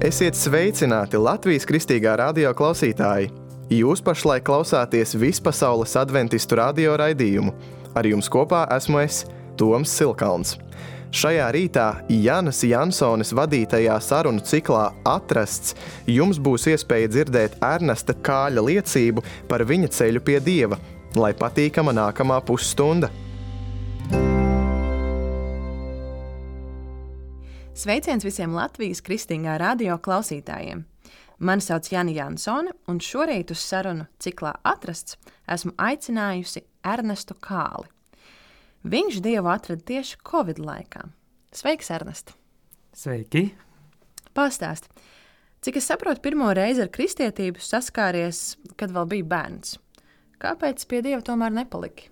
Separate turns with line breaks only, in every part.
Esiet sveicināti Latvijas Kristīgā radio klausītāji! Jūs pašlaik klausāties vispasaules adventistu radio raidījumu. Ar jums kopā esmu es, Toms Silkalns. Šajā rītā Janas Jansones vadītajā sarunu ciklā Atrasts jums būs iespēja dzirdēt Ernesta Kāļa liecību par viņa ceļu pie Dieva, lai patīkama nākamā pusstunda.
Sveiciens visiem Latvijas Kristīgā radio klausītājiem! Mani sauc Jana Jansone, un šorīt uz sarunu ciklā Atrasts esmu aicinājusi Ernestu Kāli. Viņš Dievu atrada tieši Covid laikā. Sveiks, Ernest!
Sveiki!
Pastāsti, cik es saprotu, pirmo reizi ar kristietību saskāries, kad vēl bija bērns. Kāpēc pie Dieva tomēr nepaliki?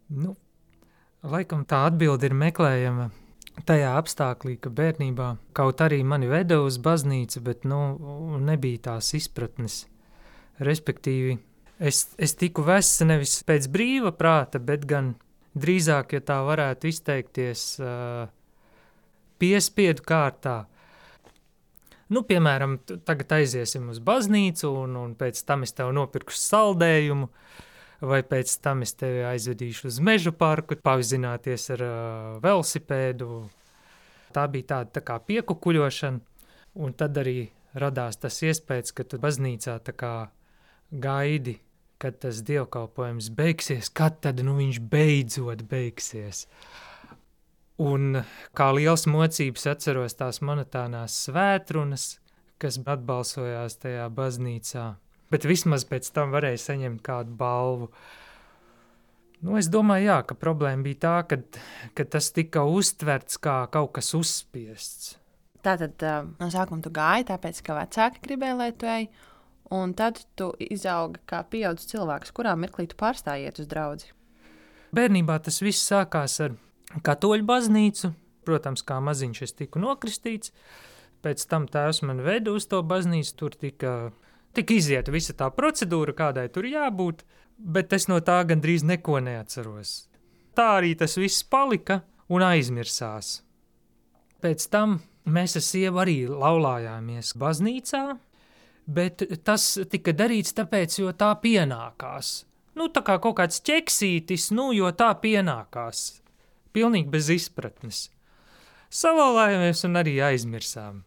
Laikam tā atbilde ir meklējama tajā apstāklī, ka bērnībā kaut arī mani veda uz baznīcu, bet nebija tās izpratnes. Respektīvi, es tiku vests nevis pēc brīva prāta, bet gan drīzāk, ja tā varētu izteikties, piespiedu kārtā. Piemēram, tagad aiziesim uz baznīcu, un pēc tam es tev nopirkušu saldējumu, vai pēc tam es tevi aizvedīšu uz mežu parku, pavizināties ar velosipēdu. Tā bija tāda tā kā piekukuļošana, un tad arī radās tas iespējas, ka tu baznīcā tā kā gaidi, kad tas dievkalpojums beigsies, kad tad viņš beidzot beigsies. Un kā liels mocības atceros tās monotānās svētrunas, kas atbalsojās tajā baznīcā. Bet vismaz pēc tam varēja saņemt kādu balvu. Es domāju, ka problēma bija tā, ka tas tika uztverts kā kaut kas uzspiests.
Tātad no sākuma tu gāji, tāpēc, ka vecāki gribēja, lai tu ej, un tad tu izaugi kā pieaudzis cilvēks, kurā mirklī tu pārstājiet uz draudzi.
Bērnībā tas viss sākās ar katoļu baznīcu. Protams, kā maziņš es tiku nokristīts. Pēc tam tēvs man veda uz to baznīcu, tur tika izieta visa tā procedūra, kādai tur jābūt, bet es no tā gandrīz neko neatceros. Tā arī tas viss palika un aizmirsās. Pēc tam mēs ar sievu arī laulājāmies baznīcā, bet tas tika darīts tāpēc, jo tā pienākās. Tā kā kaut kāds ķeksītis, jo tā pienākās. Pilnīgi bez izpratnes. Salauzājāmies un arī aizmirsām.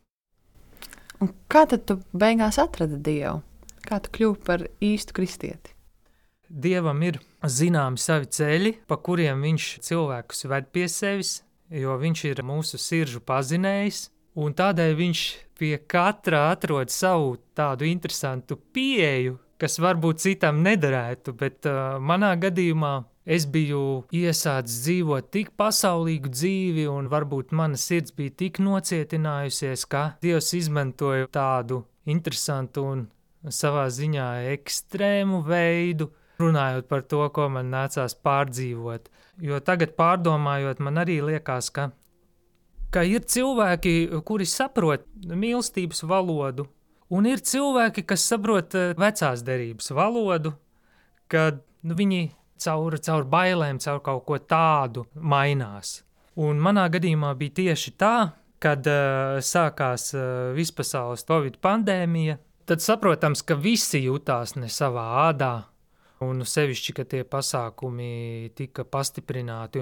Un kā tad tu beigās atradi Dievu? Kā tu kļuvi par īstu kristieti?
Dievam ir zināmi savi ceļi, pa kuriem viņš cilvēkus ved pie sevis, jo viņš ir mūsu sirdžu pazinējis, un tādēļ viņš pie katra atrod savu tādu interesantu pieeju, kas varbūt citam nederētu, bet manā gadījumā es biju iesācis dzīvot tik pasaulīgu dzīvi, un varbūt mana sirds bija tik nocietinājusies, ka Dievs izmantoja tādu interesantu un savā ziņā ekstrēmu veidu, runājot par to, ko man nācās pārdzīvot. Jo tagad pārdomājot, man arī liekas, ka ir cilvēki, kuri saprot mīlestības valodu, un ir cilvēki, kas saprot vecās derības valodu, kad viņi caur bailēm, caur kaut ko tādu mainās. Un manā gadījumā bija tieši tā, kad sākās vispasaules Covid pandēmija, tad saprotams, ka visi jutās ne savā ādā, un sevišķi, ka tie pasākumi tika pastiprināti,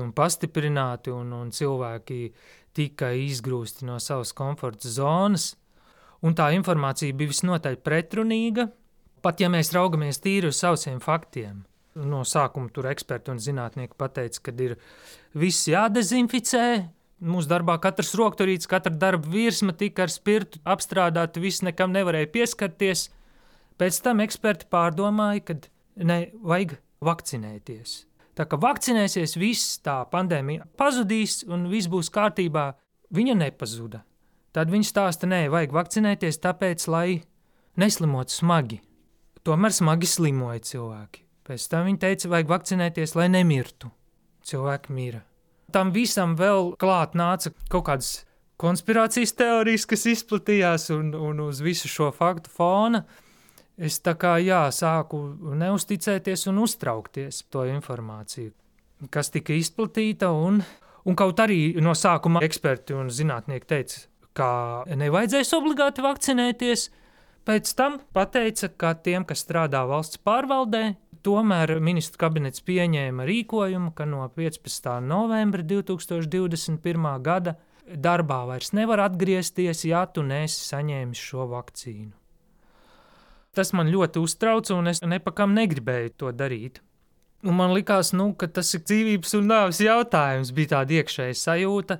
un cilvēki tika izgrūsti no savas komforta zonas, un tā informācija bija visnotaļ pretrunīga, pat ja mēs raugamies tīri uz sausiem faktiem. No sākuma tur eksperti un zinātnieki pateica, ka ir viss jādezinficē. Mūsu darbā katrs rokturīts, katra darba virsma tika ar spirtu apstrādāta, viss nekam nevarēja pieskarties. Pēc tam eksperti pārdomāja, ka vajag vakcinēties. Tā kā vakcinēsies, viss tā pandēmija pazudīs un viss būs kārtībā. Viņa nepazuda. Tad viņi stāsta, vajag vakcinēties tāpēc, lai neslimotu smagi. Tomēr smagi slimoja cilvēki. Pēc tam viņi teica, vajag vakcinēties, lai nemirtu. Cilvēki mira. Tam visam vēl klāt nāca kaut kādas konspirācijas teorijas, kas izplatījās, un uz visu šo faktu fona es tā kā sāku neusticēties un uztraukties to informāciju, kas tika izplatīta, un kaut arī no sākuma eksperti un zinātnieki teica, ka nevajadzēs obligāti vakcinēties. Pēc tam pateica, ka tiem, kas strādā valsts pārvaldē, tomēr ministru kabinets pieņēma rīkojumu, ka no 15. novembra 2021. gada darbā vairs nevar atgriezties, ja tu neesi saņēmis šo vakcīnu. Tas man ļoti uztrauca, un es nepakam negribēju to darīt. Un man likās, ka tas ir dzīvības un nāves jautājums, bija tāda iekšēja sajūta,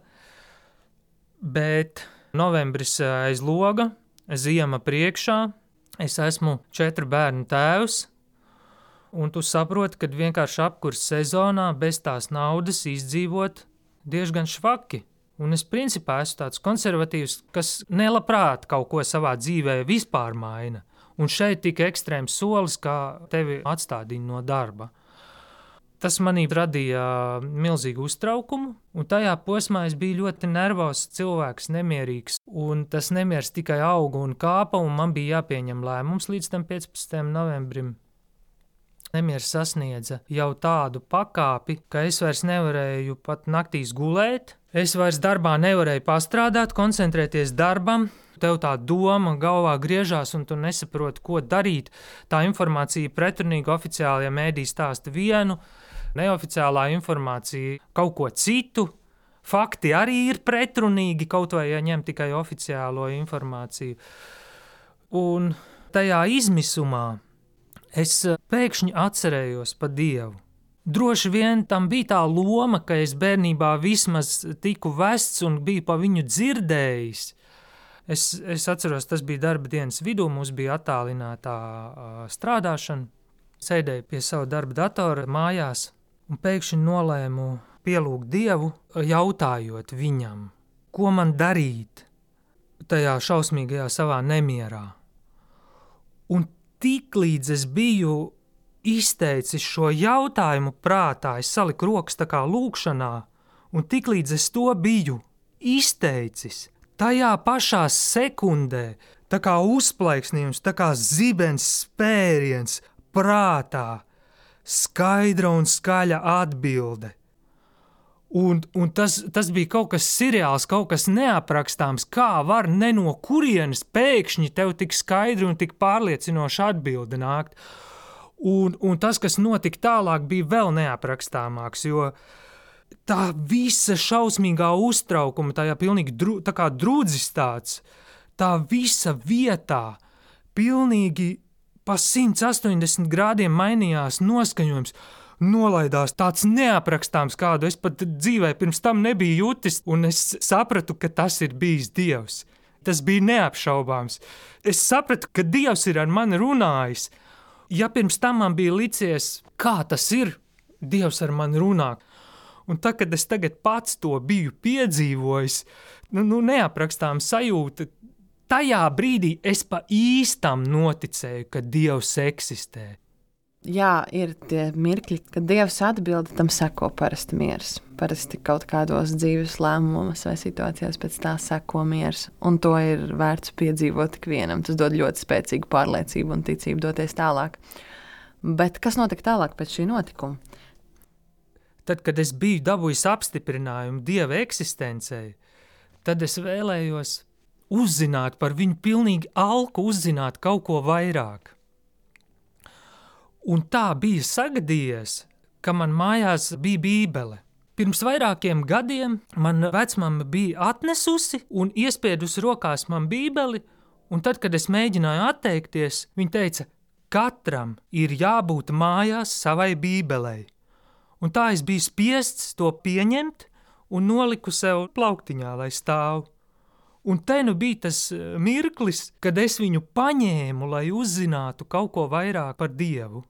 bet novembris aiz loga, ziema priekšā, es esmu 4 bērnu tēvs, un tu saproti, ka vienkārši apkurs sezonā bez tās naudas izdzīvot diezgan švaki. Un es principā esmu tāds konservatīvs, kas nelabprāt kaut ko savā dzīvē vispār maina. Un šeit tik ekstrēms solis, kā tevi atstādina no darba. Tas manī radīja milzīgu uztraukumu, un tajā posmā es biju ļoti nervozs cilvēks, nemierīgs, un tas nemieris tikai auga un kāpa, un man bija jāpieņem lēmums līdz tam 15. novembrim. Nemieris sasniedza jau tādu pakāpi, ka es vairs nevarēju pat naktīs gulēt, es vairs darbā nevarēju pastrādāt, koncentrēties darbam, tev tā doma galvā griežās un tu nesaproti, ko darīt. Tā informācija pretrunīga, oficiālajā mēdī stāsta vienu, neoficiālā informācija kaut ko citu. Fakti arī ir pretrunīgi, kaut vai ja ņem tikai oficiālo informāciju. Un tajā izmisumā es pēkšņi atcerējos par Dievu. Droši vien tam bija tā loma, ka es bērnībā vismaz tiku vests un biju pa viņu dzirdējis. Es atceros, tas bija darba dienas vidū, mums bija attālinātā strādāšana. Sēdēju pie sava darba datora mājās un pēkšņi nolēmu pielūgt Dievu, jautājot viņam, ko man darīt tajā šausmīgajā savā nemierā. Un tiklīdz es biju izteicis šo jautājumu prātā, es saliku rokas tā kā lūkšanā, un tiklīdz es to biju izteicis, tajā pašā sekundē, tā kā uzplaiksnījums, tā kā zibens spēriens prātā, skaidra un skaļa atbilde. Un tas bija kaut kas seriāls, kaut kas neaprakstāms, kā var ne no kurienes pēkšņi tev tik skaidri un tik pārliecinoši atbilde nākt. Un tas, kas notika tālāk, bija vēl neaprakstāmāks, jo tā visa šausmīgā uztraukuma, tajā pilnīgi tā kā drudzis tāds, tā visa vietā pilnīgi pa 180 grādiem mainījās noskaņojums, nolaidās tāds neaprakstāms, kādu es pat dzīvē pirms tam nebiju jutis, un es sapratu, ka tas ir bijis Dievs. Tas bija neapšaubāms. Es sapratu, ka Dievs ir ar mani runājis. Ja pirms tam man bija licies, kā tas ir, Dievs ar mani runā. Un tā, kad es tagad pats to biju piedzīvojis, neaprakstām sajūta, tajā brīdī es pa īstam noticēju, ka Dievs eksistē.
Jā, ir tie mirkļi, kad Dievs atbild, tam seko parasti miers. Parasti kaut kādos dzīves lēmumos vai situācijās pēc tā seko miers. Un to ir vērts piedzīvot ikvienam. Tas dod ļoti spēcīgu pārliecību un ticību doties tālāk. Bet kas notika tālāk pēc šī notikuma?
Tad, kad es biju dabūjis apstiprinājumu Dieva eksistencei, tad es vēlējos uzzināt par viņu pilnīgi alku, uzzināt kaut ko vairāk. Un tā bija sagadījies, ka man mājās bija bībele. Pirms vairākiem gadiem man vecmama bija atnesusi un iespiedusi rokās man bībeli, un tad, kad es mēģināju atteikties, viņa teica, katram ir jābūt mājās savai bībelei. Un tā es biju spiests to pieņemt un noliku sev plauktiņā, lai stāv. Un te nu bija tas mirklis, kad es viņu paņēmu, lai uzzinātu kaut ko vairāk par Dievu.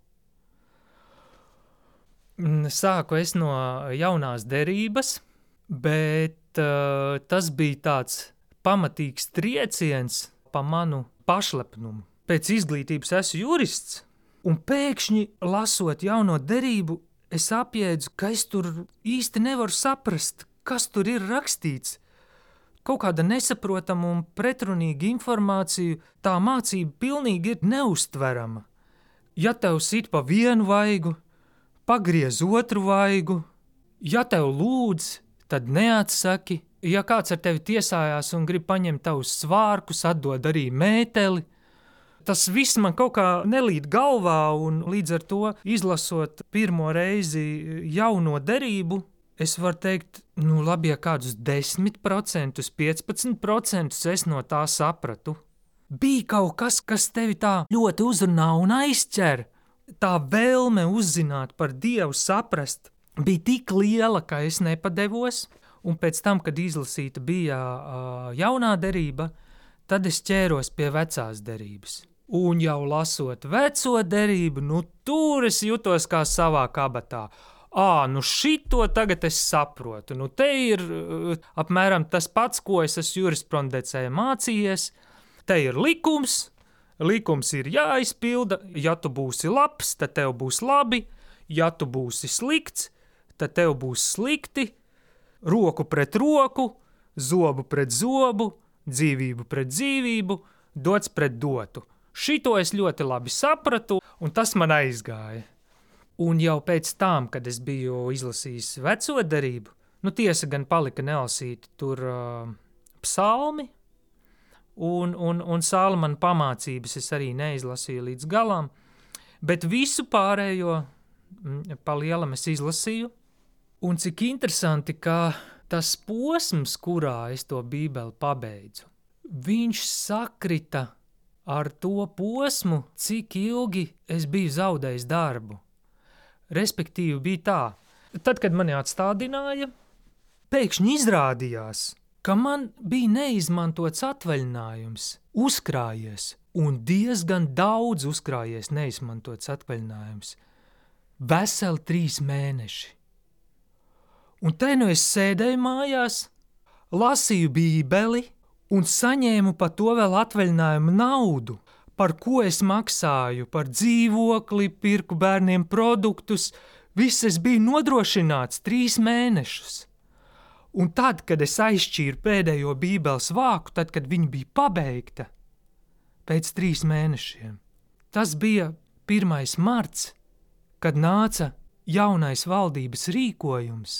Sāku es no jaunās derības, bet tas bija tāds pamatīgs trieciens pa manu pašlepnumu. Pēc izglītības esmu jurists, un pēkšņi lasot jauno derību, es apjēdzu, ka es tur īsti nevaru saprast, kas tur ir rakstīts. Kaut kāda nesaprotama un pretrunīga informācija, tā mācība pilnīgi ir neustverama. Ja tev sit pa vienu vaigu, pagriez otru vaigu, ja tev lūdz, tad neatsaki, Ja kāds ar tevi tiesājās un grib paņemt tavus svārkus, atdod arī mēteli, tas viss man kaut kā nelīd galvā, un līdz ar to, izlasot pirmo reizi jauno derību, es varu teikt, labi, ja kādus 10%, 15% es no tā sapratu. Bija kaut kas, kas tevi tā ļoti uzrunā un aizķer. Tā vēlme uzzināt par Dievu, saprast, bija tik liela, ka es nepadevos. Un pēc tam, kad izlasīta bija jaunā derība, tad es ķēros pie vecās derības. Un jau lasot veco derību, tur es jutos kā savā kabatā. Šito tagad es saprotu. Te ir apmēram tas pats, ko es esmu jurisprudencē mācījies. Te ir likums ir jāizpilda. Ja tu būsi labs, tad tev būs labi. Ja tu būsi slikts, tad tev būs slikti. Roku pret roku, zobu pret zobu, dzīvību pret dzīvību, dots pret dotu. Šito es ļoti labi sapratu, un tas man aizgāja. Un jau pēc tam, kad es biju izlasījis veco derību, tiesa gan palika nelasīti tur psalmi, un Salmana pamācības es arī neizlasīju līdz galam, bet visu pārējo pa lielam es izlasīju. Un cik interesanti, ka tas posms, kurā es to Bībeli pabeidzu, viņš sakrita ar to posmu, cik ilgi es biju zaudējis darbu. Respektīvi bija tā, tad, kad mani atstādināja, pēkšņi izrādījās, ka man bija neizmantots atvaļinājums, uzkrājies, un diezgan daudz uzkrājies neizmantots atvaļinājums. Veseli 3 mēneši. Un te es sēdēju mājās, lasīju Bībeli un saņēmu par to vēl atvaļinājumu naudu, par ko es maksāju, par dzīvokli, pirku bērniem produktus, viss es biju nodrošināts 3 mēnešus. Un tad, kad es aizšķīru pēdējo Bībeles vāku, tad, kad viņa bija pabeigta, pēc 3 mēnešiem, tas bija 1. marts, kad nāca jaunais valdības rīkojums,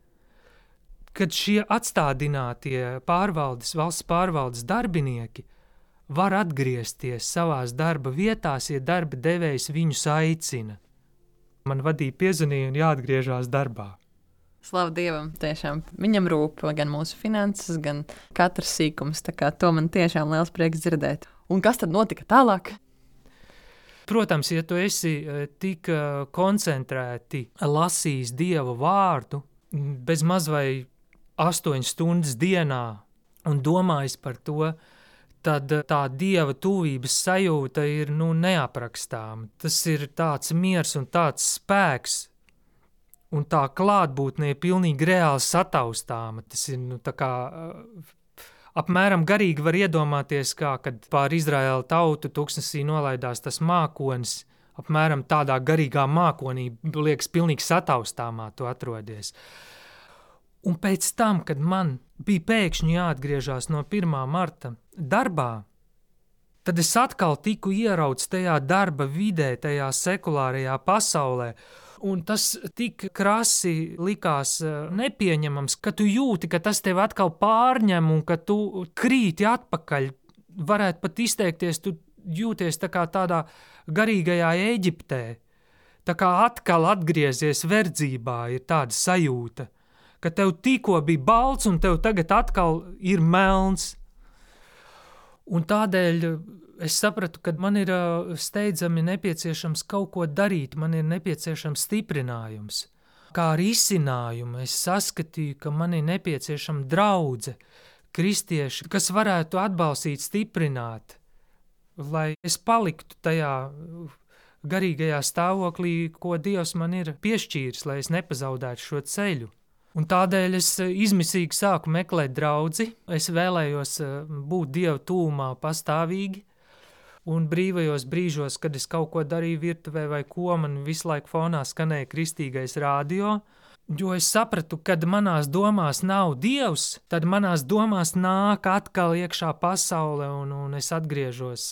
kad šie atstādinātie valsts pārvaldes darbinieki var atgriezties savās darba vietās, ja darba devējs viņus aicina. Man vadīja piezvanīja un jāatgriežās darbā.
Slavu Dievam, tiešām viņam rūp gan mūsu finanses, gan katrs sīkums, tā kā to man tiešām liels prieks dzirdēt. Un kas tad notika tālāk?
Protams, ja tu esi tik koncentrēti lasījis Dieva vārdu, bez maz vai 8 stundas dienā un domājis par to, tad tā Dieva tuvības sajūta ir neaprakstāma. Tas ir tāds miers un tāds spēks, un tā klātbūtne ir pilnīgi reāli sataustāma. Tas ir tā kā apmēram garīgi var iedomāties, kā kad pār Izraēla tautu tuksnesī nolaidās tas mākonis, apmēram tādā garīgā mākonī, liekas, pilnīgi sataustāmā tu atrodies. Un pēc tam, kad man bija pēkšņi jāatgriežās no 1. marta darbā, tad es atkal tiku ierauts tajā darba vidē, tajā sekulārajā pasaulē, un tas tik krasi likās nepieņemams, ka tu jūti, ka tas tev atkal pārņem un ka tu krīti atpakaļ. Varētu pat izteikties, tu jūties tā kā tādā garīgajā Eģiptē, tā kā atkal atgriezies verdzībā, ir tāda sajūta, ka tev tikko bija balts un tev tagad atkal ir melns. Un tādēļ es sapratu, ka man ir steidzami nepieciešams kaut ko darīt, man ir nepieciešams stiprinājums. Kā risinājumu es saskatīju, ka man ir nepieciešama draudze, kristieši, kas varētu atbalstīt, stiprināt, lai es paliktu tajā garīgajā stāvoklī, ko Dievs man ir piešķīris, lai es nepazaudētu šo ceļu. Un tādēļ es izmisīgi sāku meklēt draudzi, es vēlējos būt Dieva tūmā pastāvīgi, un brīvajos brīžos, kad es kaut ko darīju virtuvē vai ko, man visu laiku fonā skanēja kristīgais radio, jo es sapratu, kad manās domās nav Dievs, tad manās domās nāk atkal iekšā pasaule, un es atgriežos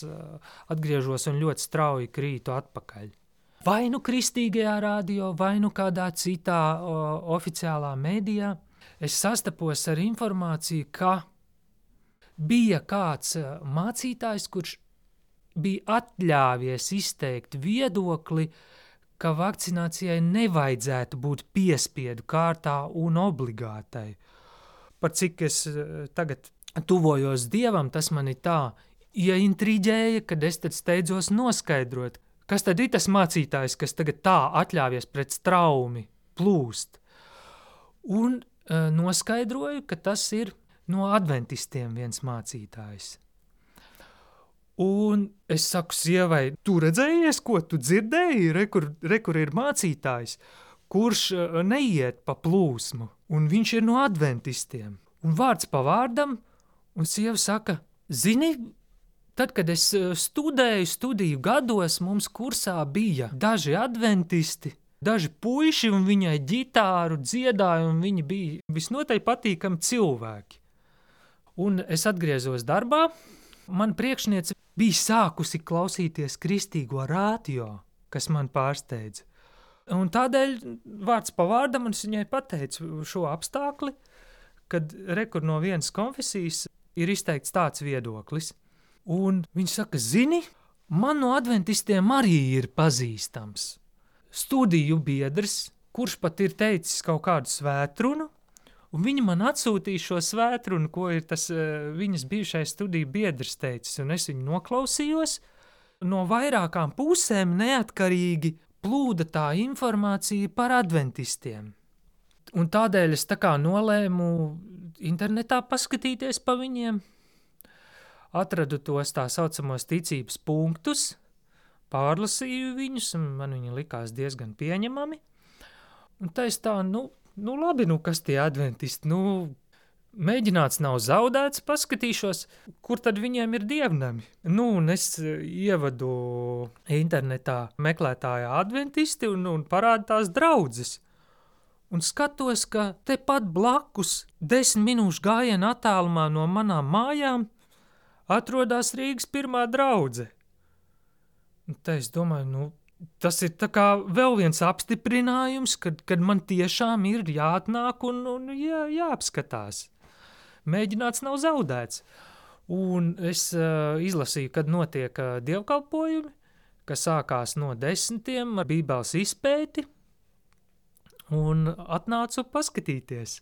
un ļoti strauji krītu atpakaļ. Vai nu kristīgajā radio, vai nu kādā citā oficiālā mēdījā, es sastapos ar informāciju, ka bija kāds mācītājs, kurš bija atļāvies izteikt viedokli, ka vakcinācijai nevajadzētu būt piespiedu kārtā un obligātai. Par cik es tagad tuvojos Dievam, tas mani tā ieintriģēja, kad es tad steidzos noskaidrot, kas tad ir tas mācītājs, kas tagad tā atļāvies pret straumi plūst. Un noskaidroju, ka tas ir no adventistiem viens mācītājs. Un es saku sievai, tu redzējies, ko tu dzirdēji? Kur ir mācītājs, kurš neiet pa plūsmu, un viņš ir no adventistiem. Un vārds pa vārdam, un sieva saka, zini, tad, kad es studiju gados, mums kursā bija daži adventisti, daži puiši, un viņai ģitāru dziedāja, un viņi bija visnotaļ patīkami cilvēki. Un es atgriezos darbā, man priekšniece bija sākusi klausīties kristīgo rādio, kas man pārsteidza. Un tādēļ vārds pa vārdam es viņai pateicu šo apstākli, kad rekur no vienas konfesijas ir izteikts tāds viedoklis. Un viņš saka, zini, man no adventistiem arī ir pazīstams studiju biedrs, kurš pat ir teicis kaut kādu svētrunu, un viņi man atsūtīja šo svētrunu, ko ir tas viņas bijušais studiju biedrs teicis, un es viņu noklausījos. No vairākām pusēm neatkarīgi plūda tā informācija par adventistiem. Un tādēļ es tā kā nolēmu internetā paskatīties pa viņiem, atradu tos tā saucamos ticības punktus, pārlasīju viņus, un man viņi likās diezgan pieņemami. Un tā es tā, labi, kas tie adventisti, mēģināts nav zaudēts, paskatīšos, kur tad viņiem ir dievnami. Un es ievadu internetā meklētājā adventisti un parādu tās draudzes. Un skatos, ka tepat blakus 10 minūšu gājiena attālumā no manām mājām atrodas Rīgas pirmā draudze. Un tā es domāju, tas ir tā kā vēl viens apstiprinājums, kad man tiešām ir jāatnāk un jāapskatās. Mēģināts nav zaudēts. Un es izlasīju, kad notiek dievkalpojumi, kas sākās no 10 ar bībeles izpēti, un atnācu paskatīties.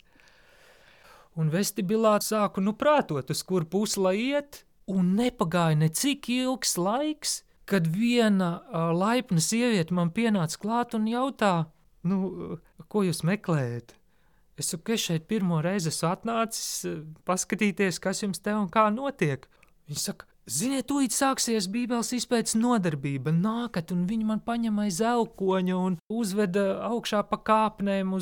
Un vestibilā sāku prātot, uz kur pusi lai iet, un nepagāja necik ilgs laiks, kad viena laipna sieviete man pienāca klāt un jautā, ko jūs meklējat? Es saku, es šeit pirmo reizi esmu atnācis paskatīties, kas jums te un kā notiek. Viņa saka, ziniet, tūlīt sāksies bībeles izpētes nodarbība, nākat, un viņi man paņem aiz elkoņa un uzveda augšā pa kāpnēm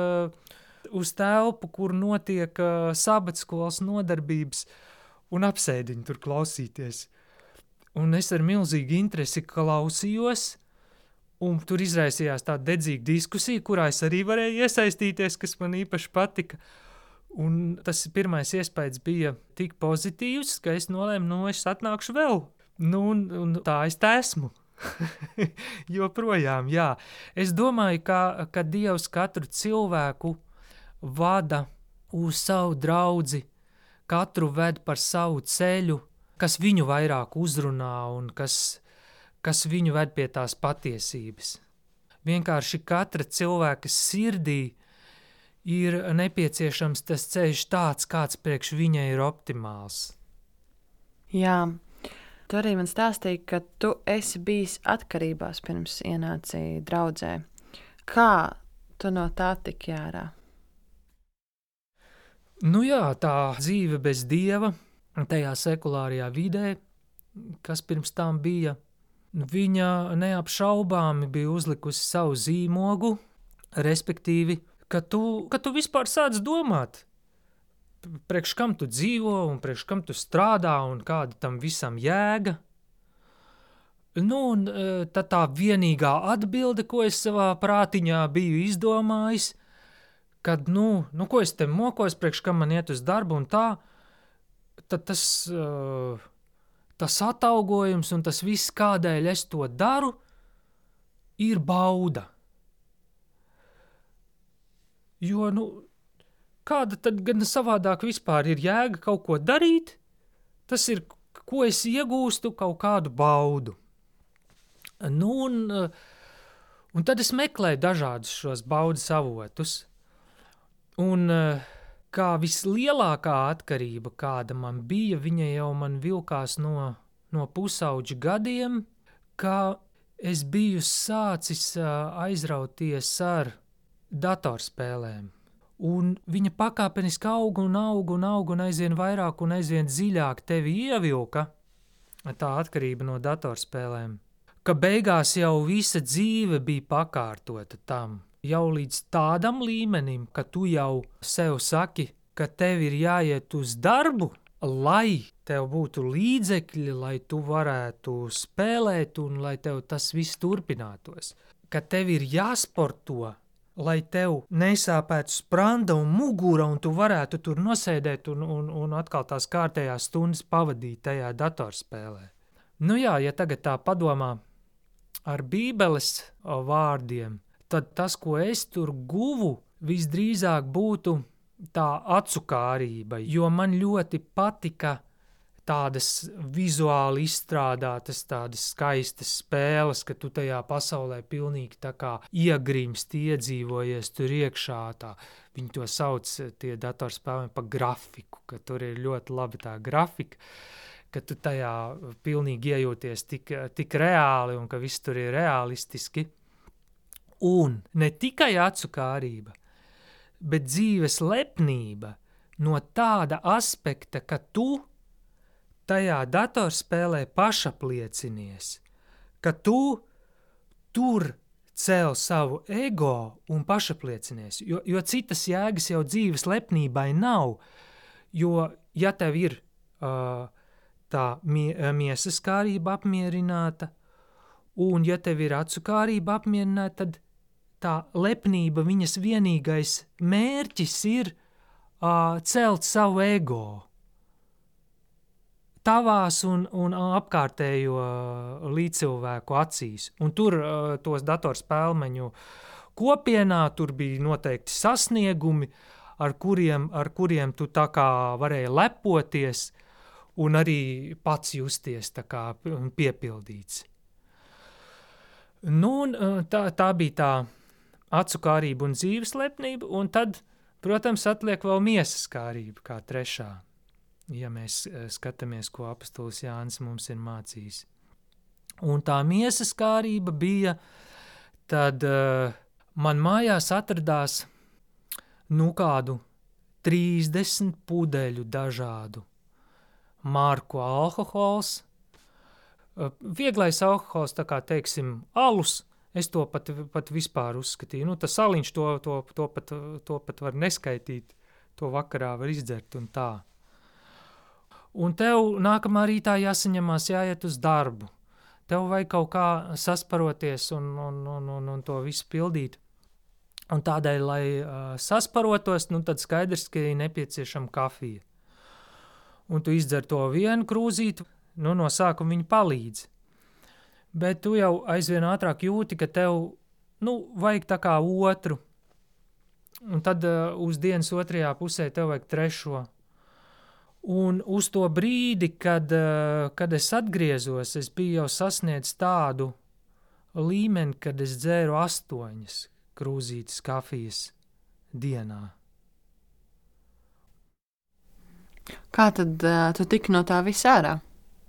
uz telpu, kur notiek sabatskolas nodarbības, un apsēdiņu tur klausīties. Un es ar milzīgu interesi klausījos, un tur izraisījās tāda dedzīga diskusija, kurā es arī varēju iesaistīties, kas man īpaši patika. Un tas pirmais iespējas bija tik pozitīvs, ka es nolēmu, es atnākšu vēl. Un tā es tā esmu. Joprojām, jā. Es domāju, ka Dievs katru cilvēku vada uz savu draudzi, katru ved par savu ceļu, kas viņu vairāk uzrunā un kas viņu ved pie tās patiesības. Vienkārši katra cilvēka sirdī ir nepieciešams tas ceļš tāds, kāds priekš viņai ir optimāls.
Jā, tu arī man stāstīji, ka tu esi bijis atkarībās pirms ienāci draudzē. Kā tu no tā tiki ārā?
Jā, tā dzīve bez Dieva, tajā sekulārajā vidē, kas pirms tam bija, viņa neapšaubāmi bija uzlikusi savu zīmogu, respektīvi, ka tu vispār sāc domāt, priekš kam tu dzīvo un priekš kam tu strādā un kāda tam visam jēga. Un tad tā vienīgā atbilde, ko es savā prātiņā biju izdomājis, kad, ko es te mokos, priekš kam man iet uz darbu un tā, tad tas atalgojums un tas viss, kādēļ es to daru, ir bauda. Jo, kāda tad gan savādāk vispār ir jēga kaut ko darīt? Tas ir, ko es iegūstu, kaut kādu baudu. Nu, un tad es meklēju dažādus šos baudas avotus. Un kā vislielākā atkarība, kāda man bija, viņa jau man vilkās no pusauģa gadiem, ka es biju sācis aizrauties ar datorspēlēm. Un viņa pakāpeniski aug un aizvien vairāk un aizvien dziļāk tevi ievilka, tā atkarība no datorspēlēm, ka beigās jau visa dzīve bija pakārtota tam, jau līdz tādam līmenim, ka tu jau sev saki, ka tev ir jāiet uz darbu, lai tev būtu līdzekļi, lai tu varētu spēlēt un lai tev tas viss turpinātos, ka tev ir jāsporto, lai tev nesāpētu spranda un mugura, un tu varētu tur nosēdēt un atkal tās kārtējās stundas pavadīt tajā datorspēlē. Nu jā, ja tagad tā padomā ar Bībeles vārdiem, tad tas, ko es tur guvu, visdrīzāk būtu tā acukārība, jo man ļoti patika tādas vizuāli izstrādātas, tādas skaistas spēles, ka tu tajā pasaulē pilnīgi tā kā iegrimst, iedzīvojies tur iekšā. Viņi to sauc, tie datorspēlēm, pa grafiku, ka tur ir ļoti labi tā grafika, ka tu tajā pilnīgi iejūties tik reāli un ka viss tur ir realistiski. Un ne tikai acukārība, bet dzīves lepnība no tāda aspekta, ka tu tajā datorspēlē pašapliecinies, ka tu tur cel savu ego un pašapliecinies, jo citas jēgas jau dzīves lepnībai nav, jo ja tev ir tā miesaskārība apmierināta, un ja tev ir acukārība apmierināta, tad tā lepnība, viņas vienīgais mērķis ir celt savu ego. Tavās un apkārtējo līdzcilvēku acīs. Un tur tos datorspēlmeņu kopienā tur bija noteikti sasniegumi, ar kuriem tu tā kā varēji lepoties un arī pats justies tā kā piepildīts. Nu, tā bija tā acukārība un dzīves lepnība, un tad, protams, atliek vēl miesaskārība kā trešā. Ja mēs skatāmies, ko apostols Jānis mums ir mācījis. Un tā miesaskārība bija, tad man mājās atradās kādu 30 pudeļu dažādu marku alkohols. Vieglais alkohols, tā kā teiksim, alus, es to pat vispār uzskatīju. Tas aliņš to pat var neskaitīt, to vakarā var izdzert un tā. Un tev nākamā rītā jāsaņemās, jāiet uz darbu. Tev vajag kaut kā sasparoties un to visu pildīt. Un tādēļ, lai sasparotos, tad skaidrs, ka ir nepieciešama kafija. Un tu izdzer to vienu krūzīti, no sākuma viņa palīdz. Bet tu jau aizvien ātrāk jūti, ka tev, vajag tā kā otru. Un tad uz dienas otrajā pusē tev vajag trešo. Un uz to brīdi, kad es atgriezos, es biju jau sasniedzis tādu līmeni, kad es dzēru 8 krūzītes kafijas dienā.
Kā tad tu tiki no tā visa ārā?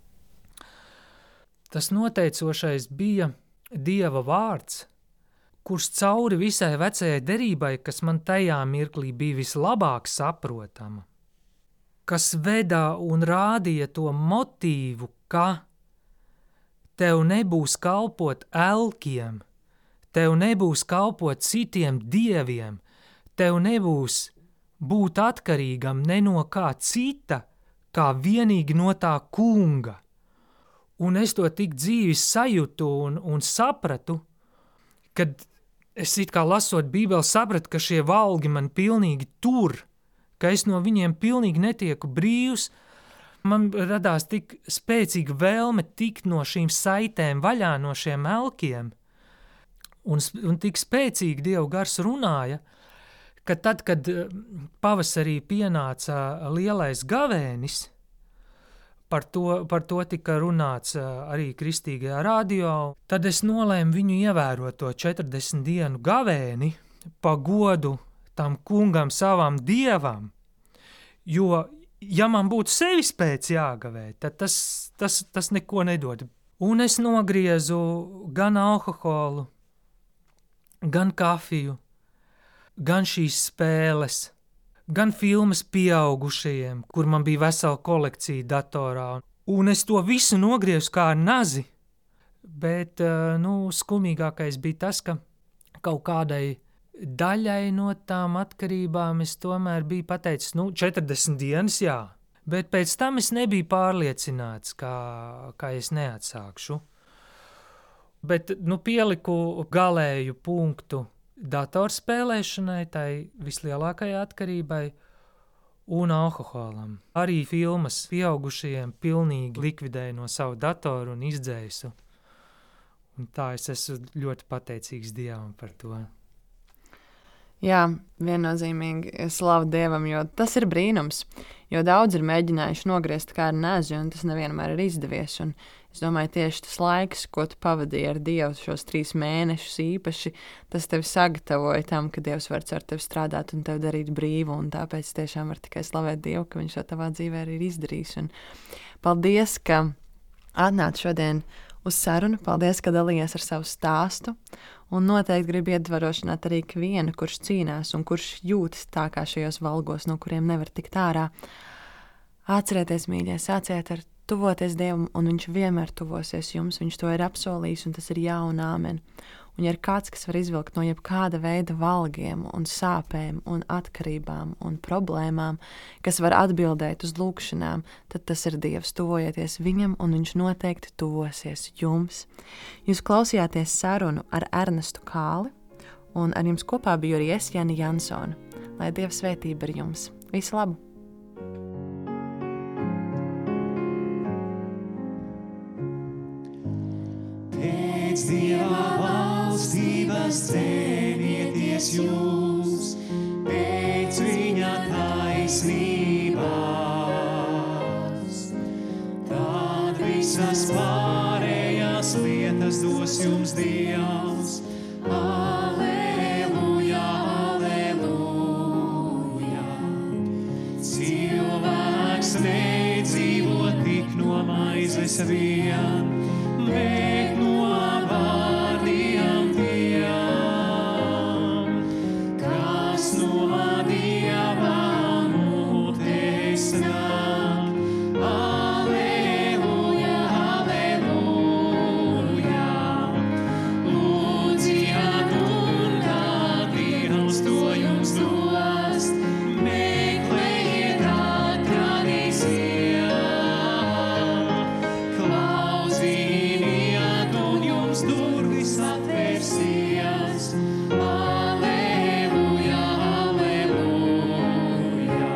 Tas noteicošais bija Dieva vārds, kurš cauri visai vecajai derībai, kas man tajā mirklī bija vislabāk saprotama, kas vedā un rādīja to motīvu, ka tev nebūs kalpot elkiem, tev nebūs kalpot citiem dieviem, tev nebūs būt atkarīgam ne no kā cita, kā vienīgi no tā kunga. Un es to tik dzīvi sajūtu un sapratu, kad es it kā lasot Bībeli sapratu, ka šie valgi man pilnīgi tur, ka es no viņiem pilnīgi netieku brīvs, man radās tik spēcīga vēlme tikt no šīm saitēm vaļā no šiem elkiem, un tik spēcīgi Dieva gars runāja, ka tad, kad pavasarī pienāca lielais gavēnis, par to tika runāts arī Kristīgajā radio, tad es nolēmu viņu ievērot to 40 dienu gavēni pa godu tam kungam, savam dievam, jo, ja man būtu sevis pēc jāgavē, tad tas neko nedod. Un es nogriezu gan alkoholu, gan kafiju, gan šīs spēles, gan filmas pieaugušajiem, kur man bija vesela kolekcija datorā. Un es to visu nogriezu kā ar nazi, bet skumīgākais bija tas, ka kaut kādai daļai no tām atkarībām es tomēr biju pateicis, 40 dienas, jā. Bet pēc tam es nebiju pārliecināts, ka es neatsākšu. Bet pieliku galēju punktu datorspēlēšanai, tai vislielākajai atkarībai un alkoholam. Arī filmas pieaugušajiem pilnīgi likvidēju no savu datoru un izdzēsu. Un tā es esmu ļoti pateicīgs Dievam par to.
Jā, viennozīmīgi slavu Dievam, jo tas ir brīnums. Jo daudz ir mēģinājuši nogriezt kā ar nazi, un tas nevienmēr ir izdevies. Un es domāju, tieši tas laiks, ko tu pavadīji ar Dievu šos 3 mēnešus īpaši, tas tevi sagatavoja tam, ka Dievs var ar tevi strādāt un tevi darīt brīvu, un tāpēc tiešām var tikai slavēt Dievu, ka viņš to tavā dzīvē arī ir izdarījis. Un paldies, ka atnāc šodien uz sarunu, paldies, ka dalījies ar savu stāstu, un noteikti gribu iedvarošināt arī ikvienu, kurš cīnās un kurš jūtas tā kā šajos valgos, no kuriem nevar tikt ārā. Atcerieties, mīļie, sāciet ar tuvoties Dievam, un viņš vienmēr tuvosies jums, viņš to ir apsolījis, un tas ir jā un āmen. Un ja ir kāds, kas var izvilkt no jebkāda veida valgiem un sāpēm un atkarībām un problēmām, kas var atbildēt uz lūkšanām, tad tas ir Dievs. Tuvojieties viņam, un viņš noteikti tuvosies jums. Jūs klausījāties sarunu ar Ernestu Kāli, un ar jums kopā biju arī es, Jani Jansone. Lai Dieva svētība ar jums. Visu labu!
Pēc Dieva valstības cēnieties jūs, pēc viņa taisnības. Tad visas pārējās lietas dos jums Dievs. Alleluja, alleluja. Cilvēks nedzīvo tik no maizes vien, bet no vārdiem tiem, kas no Dieva mutes nāk. Alleluja, alleluja. Lūdziet un tā Dievs to jums dos, meklējiet, atradīsiet. Klausiet un jums durvis atvērsies. Alleluja, alleluja.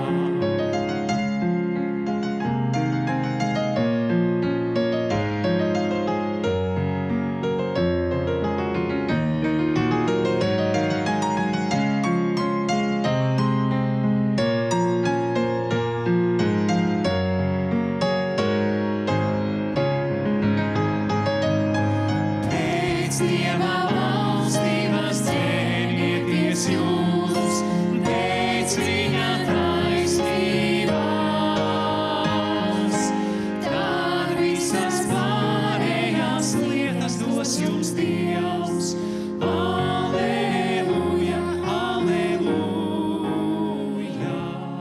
Pēc Dieva valstības cēnieties jūs, pēc viņa taisnības. Tad visas pārējās lietas dos jums Dievs. Alleluja, alleluja.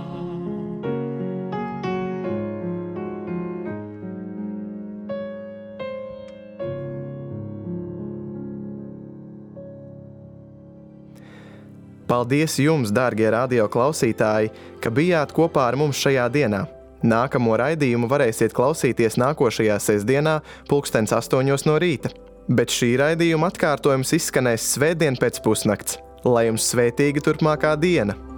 Paldies jums, dārgie radio klausītāji, ka bijāt kopā ar mums šajā dienā. Nākamo raidījumu varēsiet klausīties nākošajā sestdienā, 8:00 no rīta. Bet šī raidījuma atkārtojums izskanēs svētdien pēc pusnakts. Lai jums svētīga turpmākā diena!